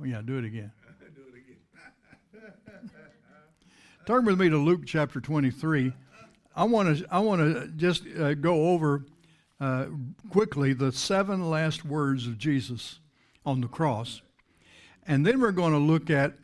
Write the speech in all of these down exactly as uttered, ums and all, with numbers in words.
Oh, yeah, do it again. Turn with me to Luke chapter twenty-three. I want to I want to just uh, go over uh, quickly the seven last words of Jesus on the cross, and then we're going to look at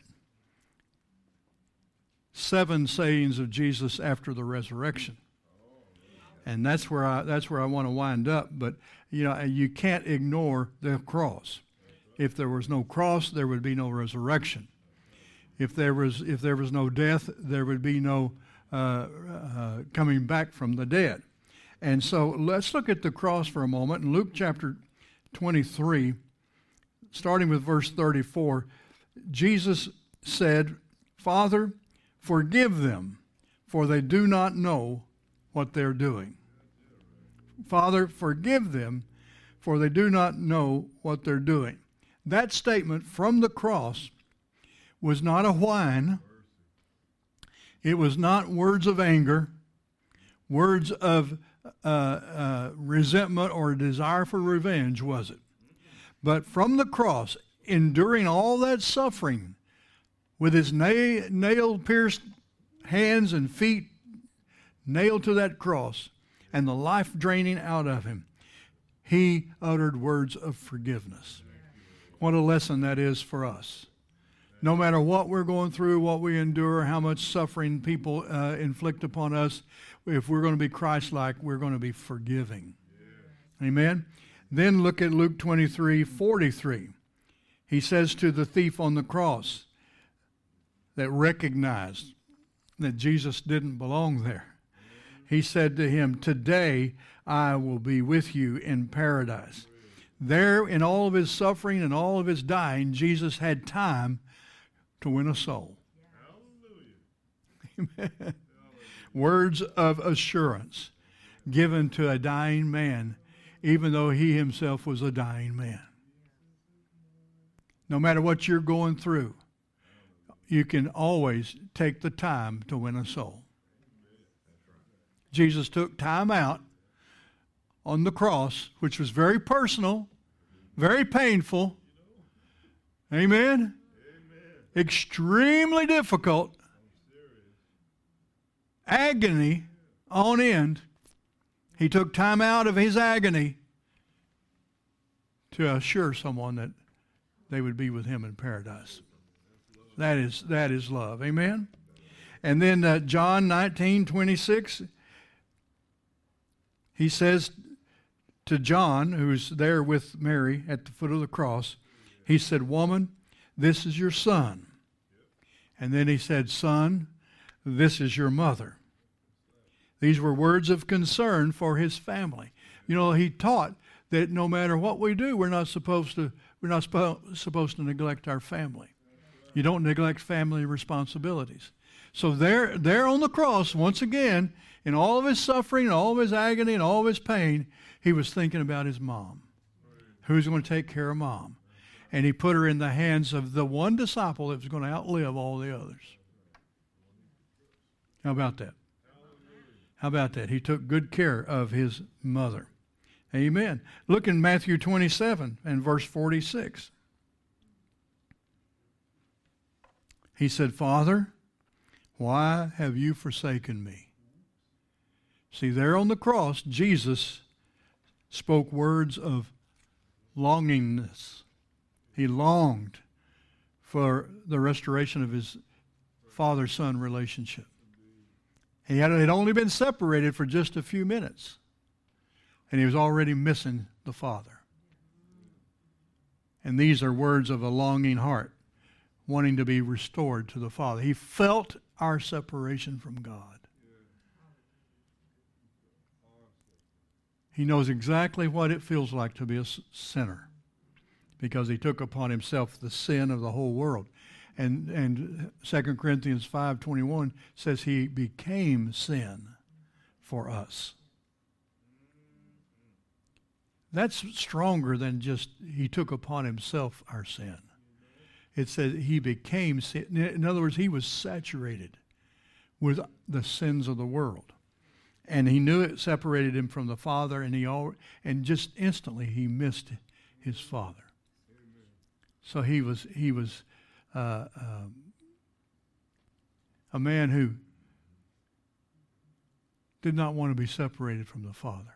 seven sayings of Jesus after the resurrection. And that's where I that's where I want to wind up. But you know, you can't ignore the cross. If there was no cross, there would be no resurrection. If there was if there was no death, there would be no uh, uh, coming back from the dead. And so let's look at the cross for a moment. In Luke chapter twenty-three, starting with verse thirty-four, Jesus said, "Father, forgive them, for they do not know what they're doing." Father, forgive them, for they do not know what they're doing. That statement from the cross was not a whine. It was not words of anger, words of uh, uh, resentment or desire for revenge, was it? But from the cross, enduring all that suffering, with his na- nail-pierced hands and feet nailed to that cross, and the life draining out of him, he uttered words of forgiveness. What a lesson that is for us. No matter what we're going through, what we endure, how much suffering people uh, inflict upon us, if we're going to be Christ-like, we're going to be forgiving. Yeah. Amen? Then look at Luke twenty-three forty-three. He says to the thief on the cross that recognized that Jesus didn't belong there. He said to him, "Today I will be with you in paradise." There, in all of his suffering and all of his dying, Jesus had time to win a soul. Hallelujah. Amen. Words of assurance given to a dying man, even though he himself was a dying man. No matter what you're going through, you can always take the time to win a soul. Jesus took time out on the cross, which was very personal, very painful. Amen? Amen. Extremely difficult. Agony on end. He took time out of his agony to assure someone that they would be with him in paradise. That is that is love. Amen? And then uh, John nineteen twenty-six, he says to John, who's there with Mary at the foot of the cross, he said, "Woman, this is your son." And then he said, "Son, this is your mother." These were words of concern for his family. You know, he taught that no matter what we do, we're not supposed to we're not spo- supposed to neglect our family. You don't neglect family responsibilities. So there, there on the cross, once again, in all of his suffering, and all of his agony, and all of his pain, he was thinking about his mom. Who's going to take care of mom? And he put her in the hands of the one disciple that was going to outlive all the others. How about that? How about that? He took good care of his mother. Amen. Look in Matthew twenty-seven and verse forty-six. He said, "Father, why have you forsaken me?" See, there on the cross, Jesus spoke words of longingness. He longed for the restoration of his father-son relationship. He had, had only been separated for just a few minutes, and he was already missing the Father. And these are words of a longing heart, wanting to be restored to the Father. He felt our separation from God. He knows exactly what it feels like to be a sinner, because he took upon himself the sin of the whole world. And and Second Corinthians five twenty-one says he became sin for us. That's stronger than just he took upon himself our sin. It says he became sin. In other words, he was saturated with the sins of the world. And he knew it separated him from the Father, and he all, and just instantly he missed his Father. So he was he was uh, uh, a man who did not want to be separated from the Father.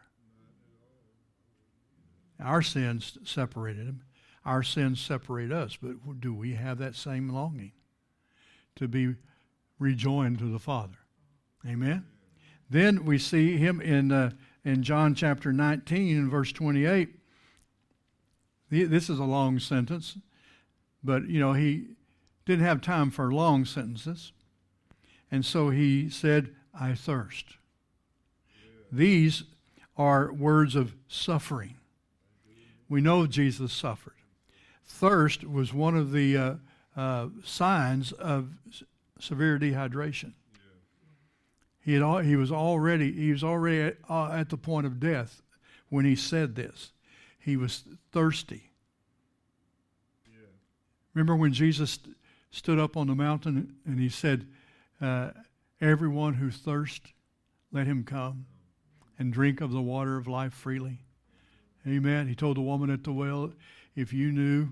Our sins separated him. Our sins separate us, but do we have that same longing to be rejoined to the Father? Amen? Then we see him in uh, in John chapter nineteen and verse twenty-eight. This is a long sentence, but, you know, he didn't have time for long sentences. And so he said, I thirst. These are words of suffering. We know Jesus suffered. Thirst was one of the uh, uh, signs of severe dehydration. He had al- he was already he was already at, uh, at the point of death when he said this. He was thirsty. Yeah. Remember when Jesus st- stood up on the mountain and he said, uh, everyone who thirsts, let him come and drink of the water of life freely. Amen. He told the woman at the well, if you knew,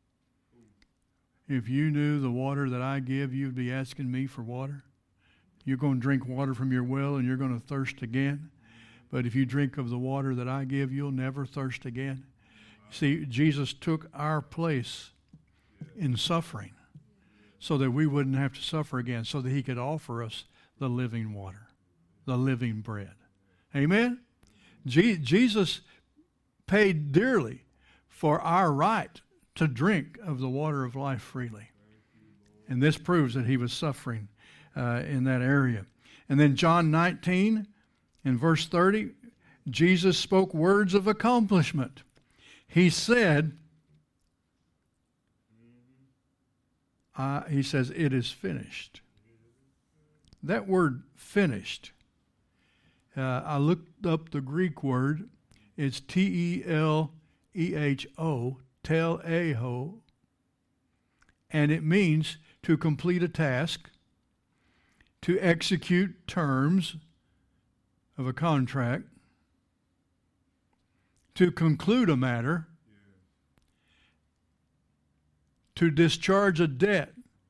if you knew the water that I give, you'd be asking me for water. You're going to drink water from your well and you're going to thirst again. But if you drink of the water that I give, you'll never thirst again. See, Jesus took our place in suffering so that we wouldn't have to suffer again, so that he could offer us the living water, the living bread. Amen? Je- Jesus paid dearly for our right to drink of the water of life freely. And this proves that he was suffering uh, in that area. And then John nineteen, in verse thirty, Jesus spoke words of accomplishment. He said, uh, he says, it is finished. That word finished, uh, I looked up the Greek word. It's T E L E H O, teleho, and it means to complete a task, to execute terms of a contract, to conclude a matter, to discharge a debt,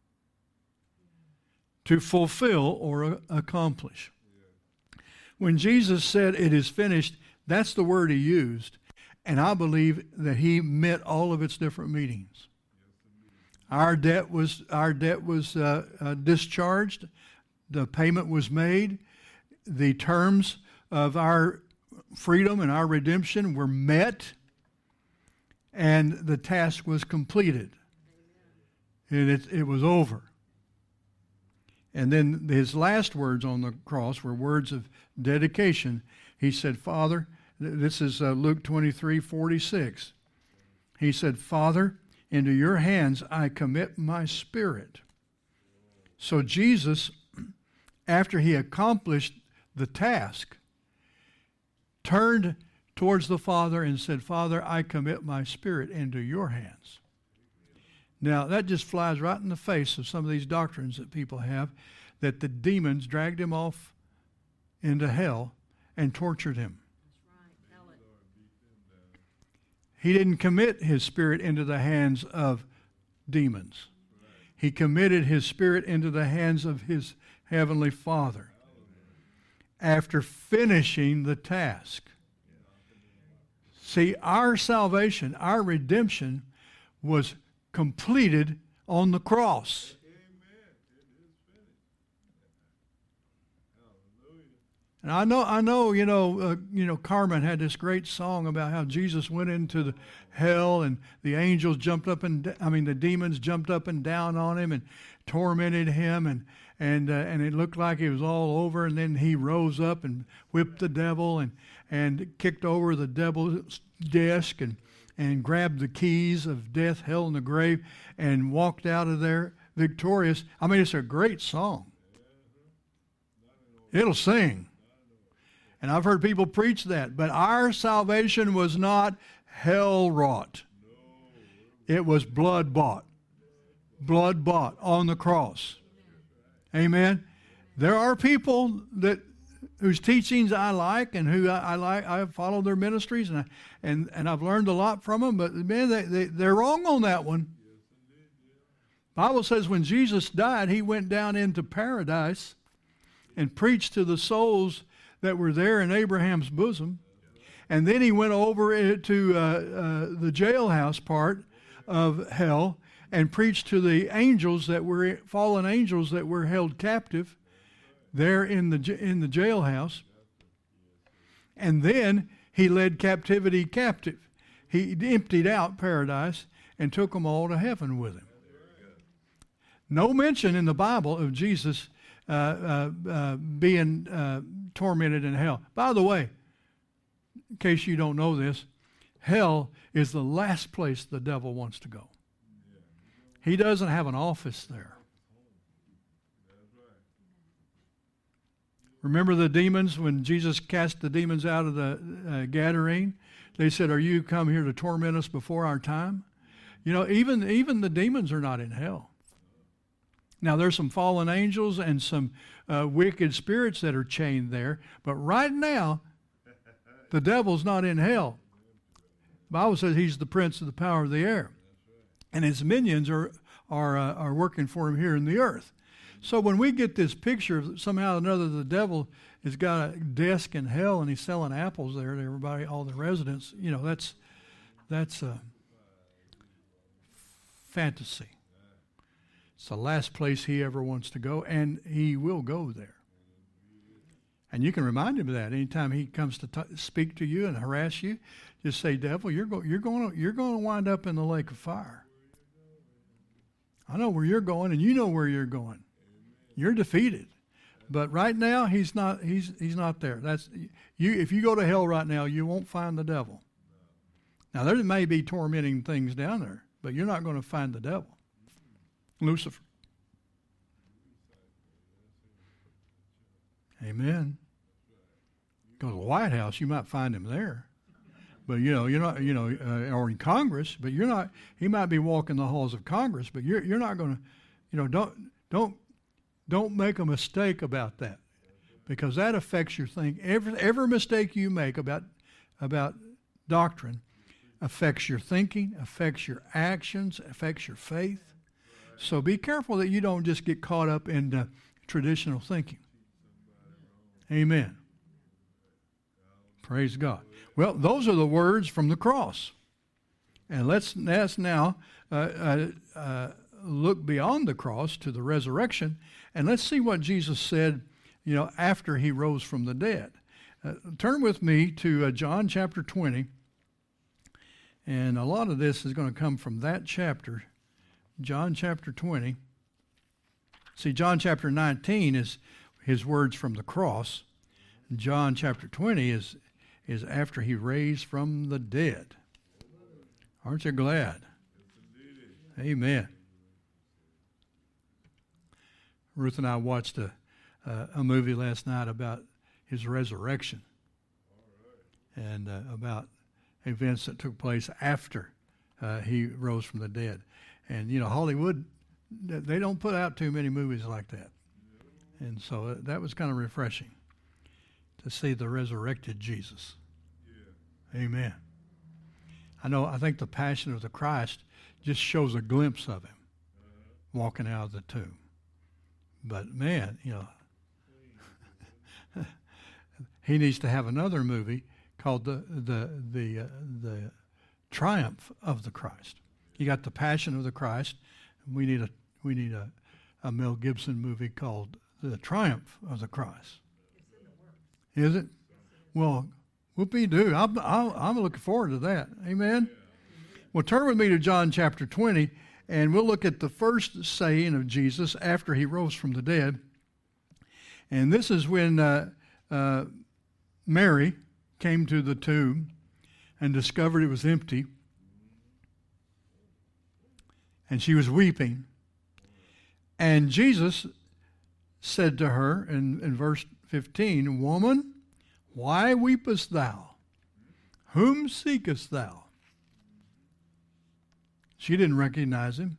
to fulfill or accomplish. When Jesus said it is finished, that's the word he used, and I believe that he meant all of its different meanings. Our debt was our debt was uh, uh, discharged, the payment was made, the terms of our freedom and our redemption were met, and the task was completed. And it, it was over. And then his last words on the cross were words of dedication. He said, Father, this is uh, Luke twenty-three forty-six. He said, Father, into your hands I commit my spirit. So Jesus, after he accomplished the task, turned towards the Father and said, Father, I commit my spirit into your hands. Now, that just flies right in the face of some of these doctrines that people have, that the demons dragged him off into hell and tortured him. That's right. Tell it. He didn't commit his spirit into the hands of demons. He committed his spirit into the hands of his heavenly Father after finishing the task. See, our salvation, our redemption was completed on the cross. And I know, I know, you know, uh, you know, Carmen had this great song about how Jesus went into the hell and the angels jumped up and, I mean, the demons jumped up and down on him and tormented him, and and uh, and it looked like it was all over. And then he rose up and whipped the devil and and kicked over the devil's desk and and grabbed the keys of death, hell, and the grave, and walked out of there victorious. I mean, it's a great song. It'll sing. And I've heard people preach that. But our salvation was not hell-wrought. It was blood-bought. Blood-bought on the cross. Amen? There are people that whose teachings I like and who I, I like. I follow their ministries, and I, and and I've learned a lot from them. But man, they, they they're wrong on that one. Bible says when Jesus died, he went down into paradise and preached to the souls that were there in Abraham's bosom. And then he went over to uh, uh, the jailhouse part of hell and preached to the angels that were fallen angels that were held captive there in the in the jailhouse. And then he led captivity captive. He emptied out paradise and took them all to heaven with him. No mention in the Bible of Jesus uh, uh, uh, being uh, tormented in hell. By the way, in case you don't know this, hell is the last place the devil wants to go. He doesn't have an office there. Remember the demons when Jesus cast the demons out of the uh, Gadarene? They said, "Are you come here to torment us before our time?" You know, even even the demons are not in hell. Now, there's some fallen angels and some uh, wicked spirits that are chained there, but right now, the devil's not in hell. The Bible says he's the prince of the power of the air, and his minions are are uh, are working for him here in the earth. So when we get this picture of somehow or another the devil has got a desk in hell and he's selling apples there to everybody, all the residents, you know, that's that's a fantasy. It's the last place he ever wants to go, and he will go there. And you can remind him of that anytime he comes to t- speak to you and harass you. Just say, "Devil, you're go- you're going to you're going to wind up in the lake of fire. I know where you're going, and you know where you're going. You're defeated." But right now, he's not. He's he's not there. That's you. If you go to hell right now, you won't find the devil. Now there may be tormenting things down there, but you're not going to find the devil, Lucifer. Amen. Go to the White House, you might find him there. But you know, you're not, you know, uh, or in Congress, but you're not. He might be walking the halls of Congress, but you're you're not going to, you know, don't don't don't make a mistake about that, because that affects your thinking. Every every mistake you make about about doctrine affects your thinking, affects your actions, affects your faith. So be careful that you don't just get caught up in uh, traditional thinking. Amen. Praise God. Well, those are the words from the cross. And let's, let's now uh, uh, uh, look beyond the cross to the resurrection, and let's see what Jesus said, you know, after he rose from the dead. Uh, turn with me to uh, John chapter twenty, and a lot of this is going to come from that chapter, John chapter twenty. See, John chapter nineteen is his words from the cross. John chapter twenty is is after he raised from the dead. Aren't you glad? Amen. Ruth and I watched a, uh, a movie last night about his resurrection and uh, about events that took place after uh, he rose from the dead. And, you know, Hollywood, they don't put out too many movies like that. And so uh, that was kind of refreshing to see the resurrected Jesus. Yeah. Amen. I know, I think the Passion of the Christ just shows a glimpse of him uh-huh. walking out of the tomb. But man, you know, he needs to have another movie called the the the uh, the Triumph of the Christ. You got the Passion of the Christ. We need a we need a, a Mel Gibson movie called The Triumph of the Christ. Is it? Well, whoopee-doo. I'm, I'm, I'm looking forward to that. Amen? Well, turn with me to John chapter twenty, and we'll look at the first saying of Jesus after he rose from the dead. And this is when uh, uh, Mary came to the tomb and discovered it was empty. And she was weeping. And Jesus said to her in, in verse fifteen, "Woman, why weepest thou? Whom seekest thou?" She didn't recognize him.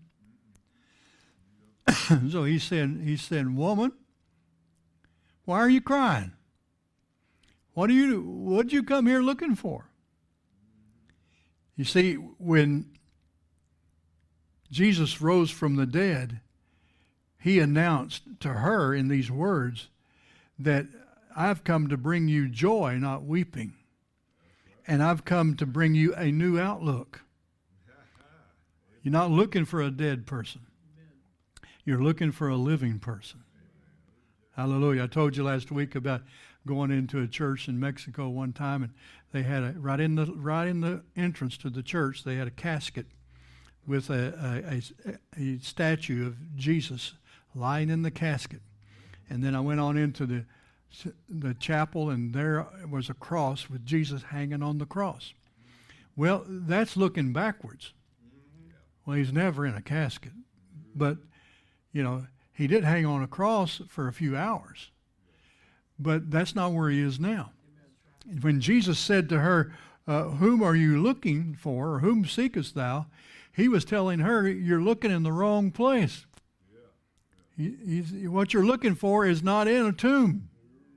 So he said, he said, "Woman, why are you crying? What do you what'd you come here looking for?" You see, when Jesus rose from the dead, he announced to her in these words that I've come to bring you joy, not weeping. And I've come to bring you a new outlook. You're not looking for a dead person. You're looking for a living person. Hallelujah. I told you last week about going into a church in Mexico one time, and they had a, right in the right in the entrance to the church, they had a casket with a, a, a, a statue of Jesus lying in the casket. And then I went on into the the chapel, and there was a cross with Jesus hanging on the cross. Well, that's looking backwards. Well, he's never in a casket. But, you know, he did hang on a cross for a few hours. But that's not where he is now. When Jesus said to her, uh, whom are you looking for, or whom seekest thou? He was telling her, you're looking in the wrong place. He, he's, what you're looking for is not in a tomb.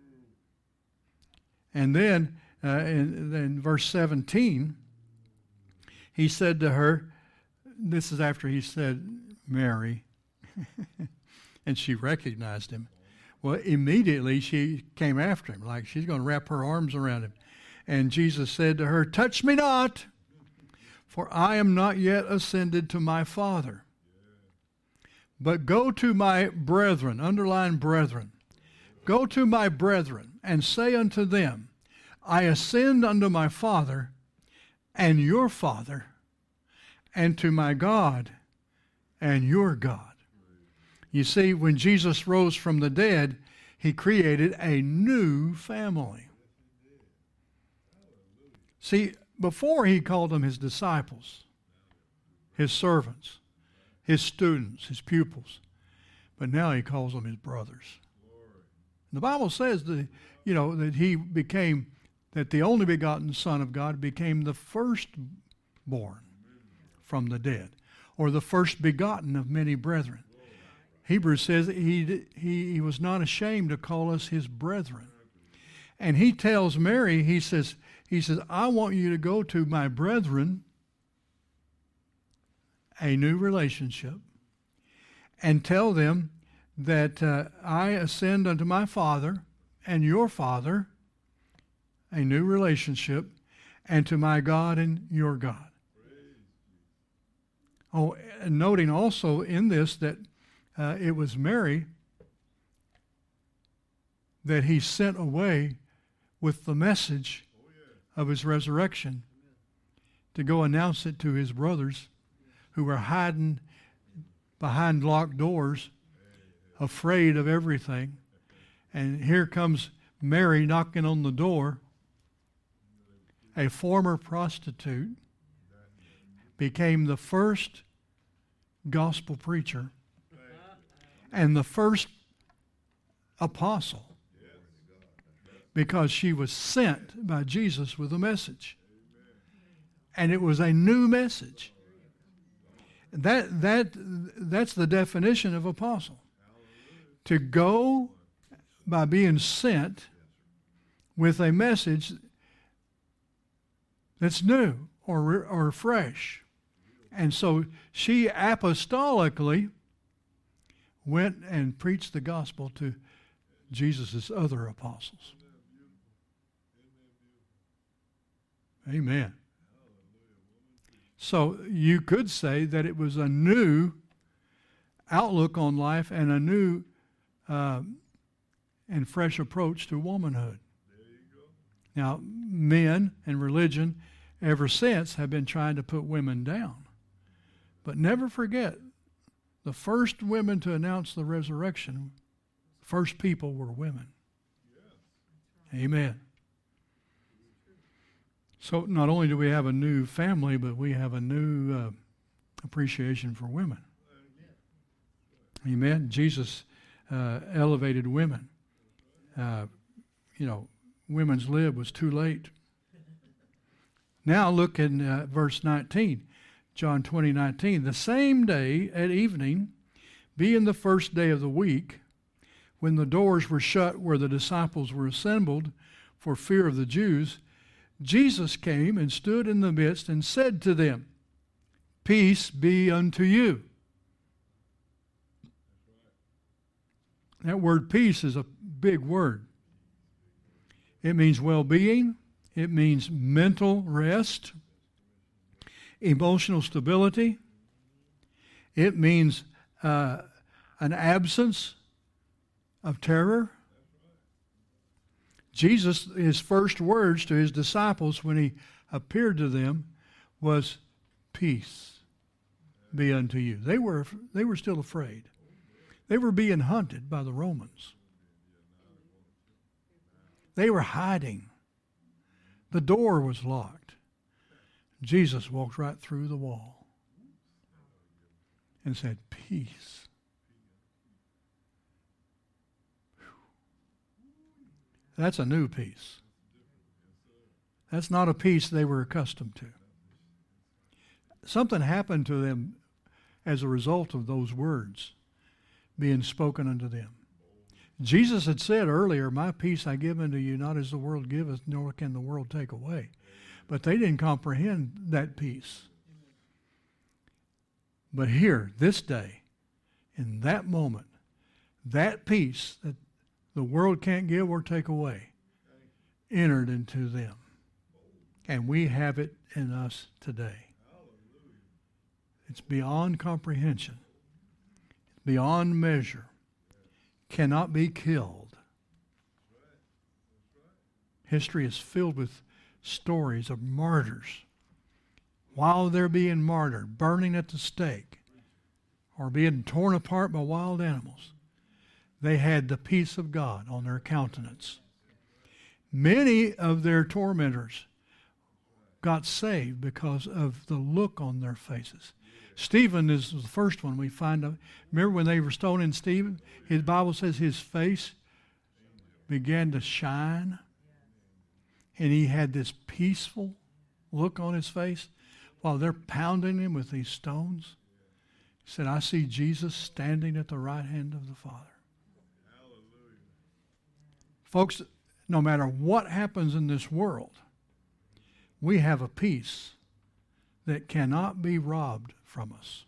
And then uh, in, in verse seventeen, he said to her, this is after he said, Mary, and she recognized him. Well, immediately she came after him, like she's going to wrap her arms around him. And Jesus said to her, touch me not, for I am not yet ascended to my Father. But go to my brethren, underline brethren, go to my brethren, and say unto them, I ascend unto my Father and your Father, and to my God and your God. You see, when Jesus rose from the dead, he created a new family. See, before he called them his disciples, his servants, his students, his pupils. But now he calls them his brothers. The Bible says that, you know, that he became, that the only begotten Son of God became the firstborn from the dead, or the first begotten of many brethren. Hebrews says that he, he, he was not ashamed to call us his brethren. And he tells Mary, he says, he says, I want you to go to my brethren, a new relationship, and tell them that uh, I ascend unto my Father and your Father, a new relationship, and to my God and your God. Oh, and noting also in this that uh, it was Mary that he sent away with the message of his resurrection to go announce it to his brothers who were hiding behind locked doors, afraid of everything. And here comes Mary knocking on the door. A former prostitute became the first gospel preacher and the first apostle because she was sent by Jesus with a message. And it was a new message. That, that, that's the definition of apostle. To go by being sent with a message that's new or, or fresh. And so she apostolically went and preached the gospel to Jesus' other apostles. Amen. So you could say that it was a new outlook on life and a new uh, and fresh approach to womanhood. Now, men and religion ever since have been trying to put women down. But never forget, the first women to announce the resurrection, first people were women. Amen. So not only do we have a new family, but we have a new uh, appreciation for women. Amen. Jesus uh, elevated women. Uh, you know, women's lib was too late. Now look in uh, verse nineteen, John twenty, nineteen. The same day at evening, being the first day of the week, when the doors were shut where the disciples were assembled for fear of the Jews, Jesus came and stood in the midst and said to them, peace be unto you. That word peace is a big word. It means well-being. It means mental rest, emotional stability. It means uh, an absence of terror. Jesus, his first words to his disciples when he appeared to them was, peace be unto you. They were, they were still afraid. They were being hunted by the Romans. They were hiding. The door was locked. Jesus walked right through the wall and said, peace. That's a new peace. That's not a peace they were accustomed to. Something happened to them as a result of those words being spoken unto them. Jesus had said earlier, my peace I give unto you, not as the world giveth, nor can the world take away. But they didn't comprehend that peace. But here, this day, in that moment, that peace that the world can't give or take away entered into them. And we have it in us today. It's beyond comprehension, beyond measure, cannot be killed. History is filled with stories of martyrs. While they're being martyred, burning at the stake, or being torn apart by wild animals, they had the peace of God on their countenance. Many of their tormentors got saved because of the look on their faces. Stephen is the first one we find. Of, remember when they were stoning Stephen? His Bible says his face began to shine, and he had this peaceful look on his face while they're pounding him with these stones. He said, I see Jesus standing at the right hand of the Father. Hallelujah. Folks, no matter what happens in this world, we have a peace that cannot be robbed from us.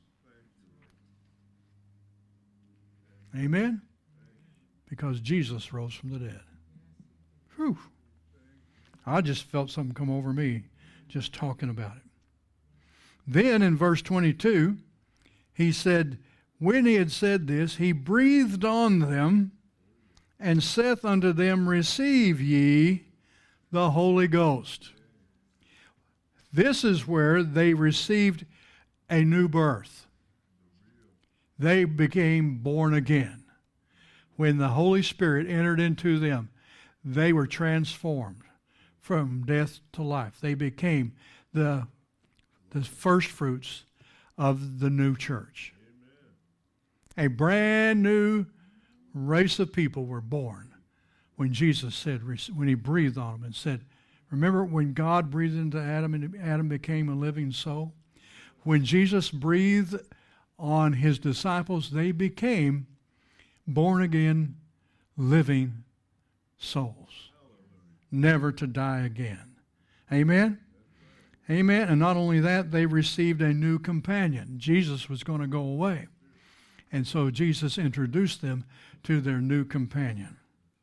Amen? Because Jesus rose from the dead. Whew. I just felt something come over me just talking about it. Then in verse twenty-two, he said, when he had said this, he breathed on them and saith unto them, receive ye the Holy Ghost. This is where they received a new birth. They became born again. When the Holy Spirit entered into them, they were transformed from death to life. They became the, the first fruits of the new church. Amen. A brand new race of people were born when Jesus said, when he breathed on them and said, remember when God breathed into Adam and Adam became a living soul? When Jesus breathed on his disciples, they became born again, living souls, never to die again. Amen? Amen. And not only that, they received a new companion. Jesus was going to go away. And so Jesus introduced them to their new companion.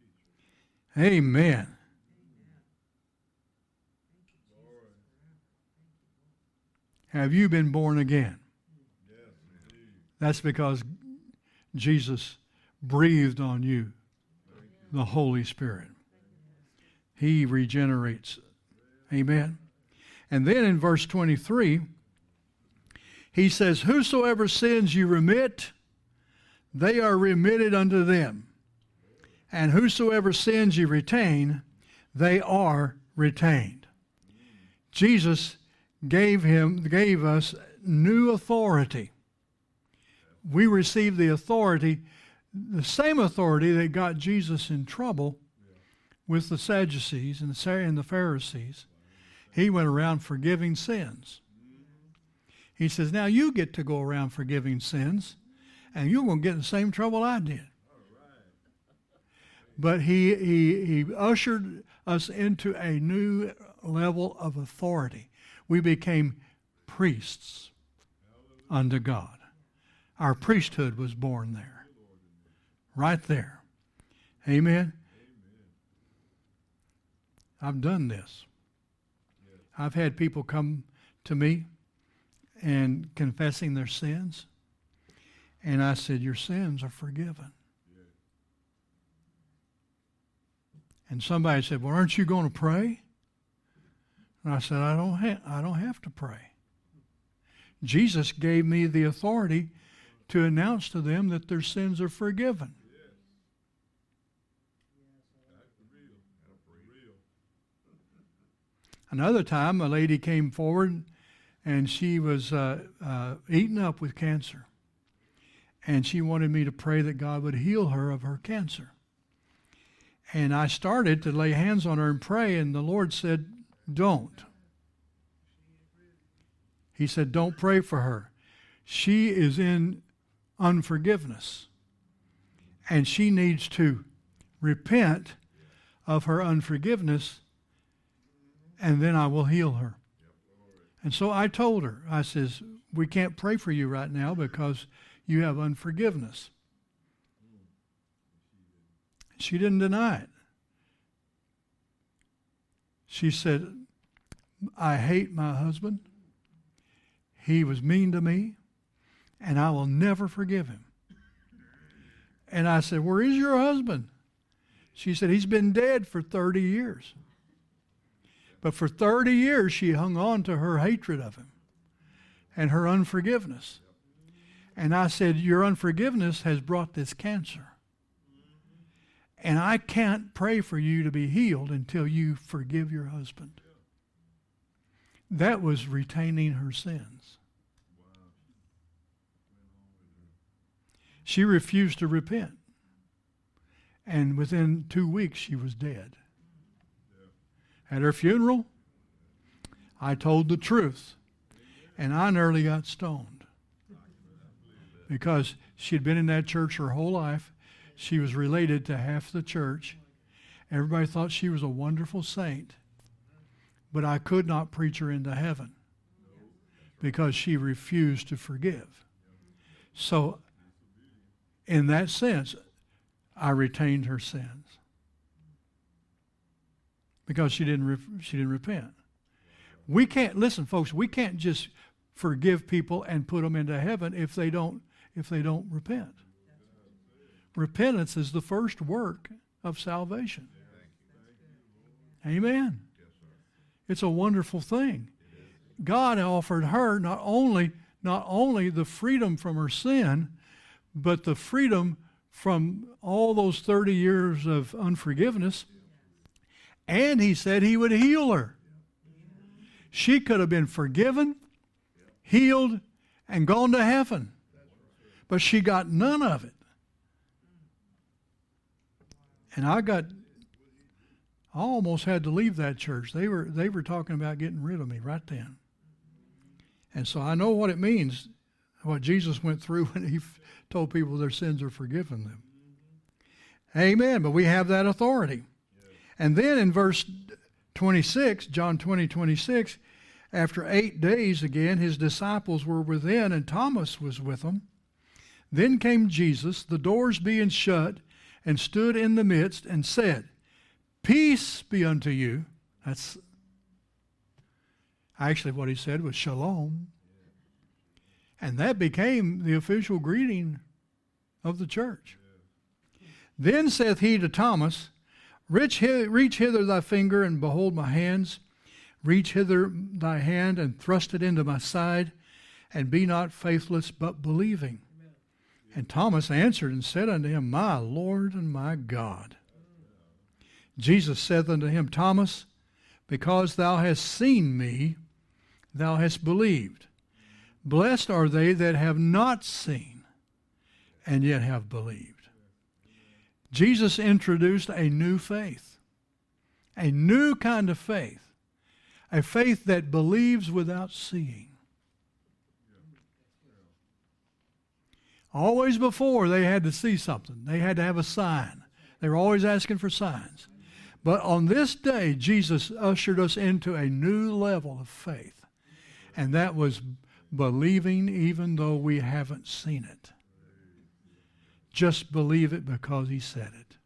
Amen. Have you been born again? That's because Jesus breathed on you the Holy Spirit. He regenerates. Amen. And then in verse twenty-three, he says, whosoever sins you remit, they are remitted unto them. And whosoever sins you retain, they are retained. Jesus gave him, gave us new authority. We received the authority, the same authority that got Jesus in trouble with the Sadducees and the Pharisees. He went around forgiving sins. He says, now you get to go around forgiving sins, and you're going to get in the same trouble I did. But he, he, he ushered us into a new level of authority. We became priests. unto God. Our priesthood was born there. Right there. Amen? I've done this. I've had people come to me and confessing their sins. And I said, your sins are forgiven. And somebody said, well, aren't you going to pray? And I said, I don't, ha- I don't have to pray. Jesus gave me the authority to announce to them that their sins are forgiven. Another time, a lady came forward, and she was uh, uh, eaten up with cancer. And she wanted me to pray that God would heal her of her cancer. And I started to lay hands on her and pray, and the Lord said, don't. He said, don't pray for her. She is in unforgiveness, and she needs to repent of her unforgiveness, and then I will heal her. And so I told her, I says, we can't pray for you right now because you have unforgiveness. She didn't deny it. She said, I hate my husband. He was mean to me, and I will never forgive him. And I said, where is your husband? She said, he's been dead for thirty years. But for thirty years, she hung on to her hatred of him and her unforgiveness. And I said, your unforgiveness has brought this cancer. And I can't pray for you to be healed until you forgive your husband. That was retaining her sins. She refused to repent. And within two weeks, she was dead. At her funeral, I told the truth. And I nearly got stoned. Because she had been in that church her whole life. She was related to half the church. Everybody thought she was a wonderful saint. But I could not preach her into heaven because she refused to forgive. So, in that sense, I retained her sins because she didn't re- she didn't repent. We can't listen, folks. We can't just forgive people and put them into heaven if they don't if they don't repent. Repentance is the first work of salvation. Amen. It's a wonderful thing. God offered her not only not only the freedom from her sin, but the freedom from all those thirty years of unforgiveness. And he said he would heal her. She could have been forgiven, healed, and gone to heaven. But she got none of it. And I got, I almost had to leave that church. They were they were talking about getting rid of me right then. And so I know what it means, what Jesus went through when he f- told people their sins are forgiven them. Amen. But we have that authority. And then in verse twenty-six, John twenty, twenty-six, after eight days again, his disciples were within and Thomas was with them. Then came Jesus, the doors being shut, and stood in the midst and said, peace be unto you. That's actually what he said was shalom. And that became the official greeting of the church. Then saith he to Thomas, reach hither thy finger and behold my hands. Reach hither thy hand and thrust it into my side, and be not faithless but believing. And Thomas answered and said unto him, my Lord and my God. Jesus saith unto him, Thomas, because thou hast seen me, thou hast believed. Blessed are they that have not seen and yet have believed. Jesus introduced a new faith, a new kind of faith, a faith that believes without seeing. Always before, they had to see something. They had to have a sign. They were always asking for signs. But on this day, Jesus ushered us into a new level of faith. And that was believing even though we haven't seen it. Just believe it because he said it.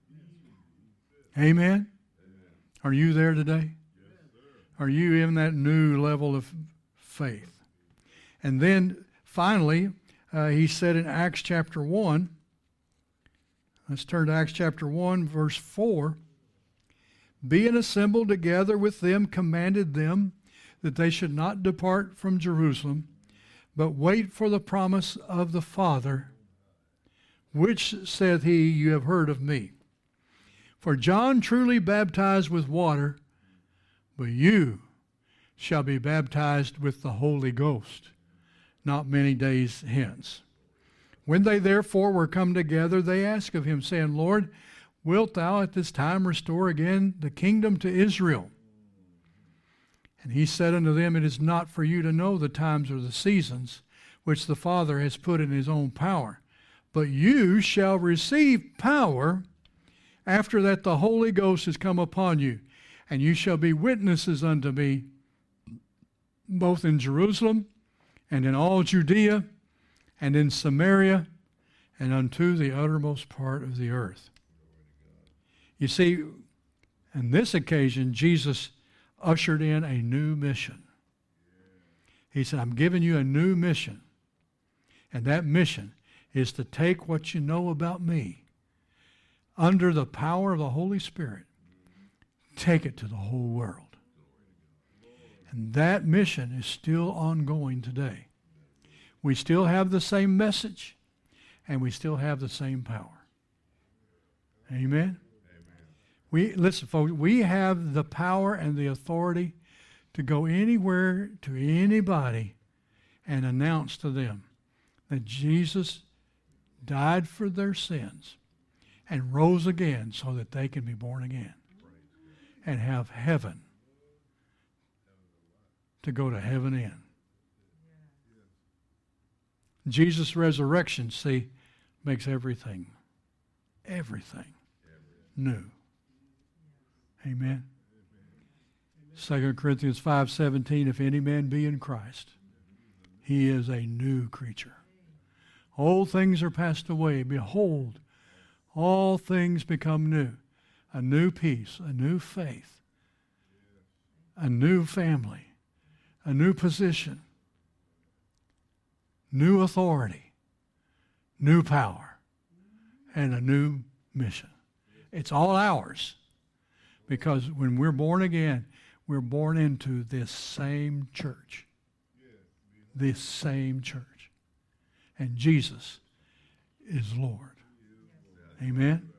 Amen? Are you there today? Are you in that new level of faith? And then finally, uh, he said in Acts chapter one, let's turn to Acts chapter one, verse four. Being assembled together with them, commanded them that they should not depart from Jerusalem, but wait for the promise of the Father, which, saith he, you have heard of me. For John truly baptized with water, but you shall be baptized with the Holy Ghost not many days hence. When they therefore were come together, they asked of him, saying, Lord, wilt thou at this time restore again the kingdom to Israel? And he said unto them, it is not for you to know the times or the seasons which the Father has put in his own power, but you shall receive power after that the Holy Ghost is come upon you, and you shall be witnesses unto me both in Jerusalem and in all Judea and in Samaria and unto the uttermost part of the earth. You see, on this occasion, Jesus ushered in a new mission. He said, I'm giving you a new mission. And that mission is to take what you know about me under the power of the Holy Spirit, take it to the whole world. And that mission is still ongoing today. We still have the same message, and we still have the same power. Amen? Amen. We, listen, folks, we have the power and the authority to go anywhere to anybody and announce to them that Jesus died for their sins and rose again so that they can be born again and have heaven to go to heaven in. Jesus' resurrection, see, makes everything, everything new. Amen. Second Corinthians five seventeen, if any man be in Christ, he is a new creature. Old things are passed away. Behold, all things become new. A new peace, a new faith, a new family, a new position, new authority, new power, and a new mission. It's all ours because when we're born again, we're born into this same church. This same church. And Jesus is Lord. Amen?